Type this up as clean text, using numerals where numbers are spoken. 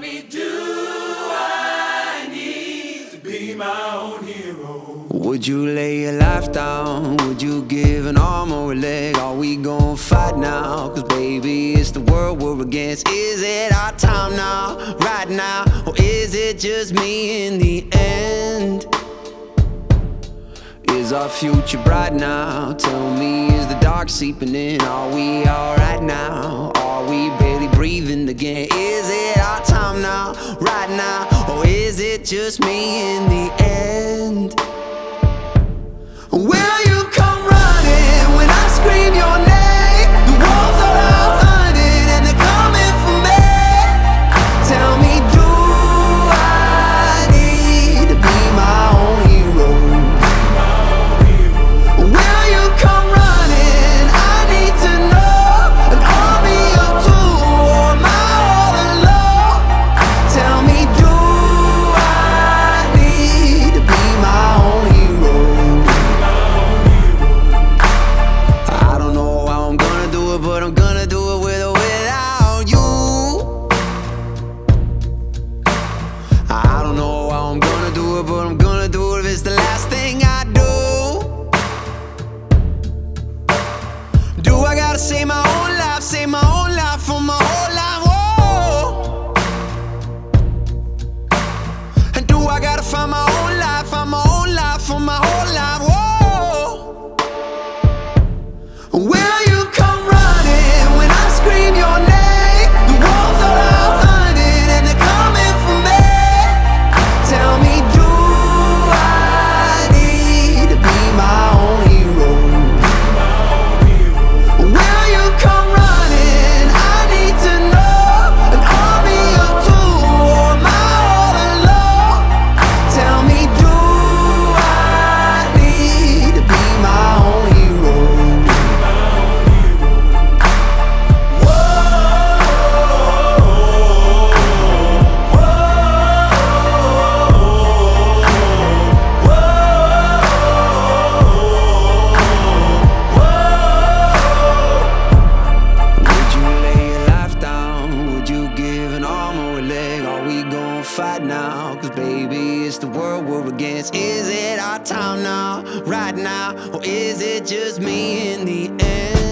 me, do I need to be my own hero? Would you lay your life down? Would you give an arm or a leg? Are we gon' fight now? Cause baby, it's the world we're against. Is it our time now, right now? Or is it just me in the end? Is our future bright now? Tell me, is the dark seeping in? Are we alright now? Are we barely breathing again? Is it our time now, right now? Or is it just me in the end? Will you come running when I scream your name? The walls are out hunting and they're coming for me. Tell me, do I need to be my own hero? Will you come running? I need to know. An army of two or am I all alone? Tell me, do I need to be my own hero? I don't know how I'm gonna do it, but I'm gonna do it with or without you. I don't know how I'm gonna do it, but I'm gonna do it if it's the last thing I do. Do I gotta save my own life for my whole life? Whoa. And do I gotta find my own life for my whole life? Whoa. Will you come running when I scream your name? The walls are out hunting and they're coming for me. Tell me, do I need to be my own hero? Will you come running? I need to know. An army of two or am I all alone? Tell me, do I need to be my own hero? Would you lay your life down? Would you give an arm or a leg? Are we gon' fight now? Cause baby, it's the world we're against. Is it our time now, right now? Or is it just me in the end?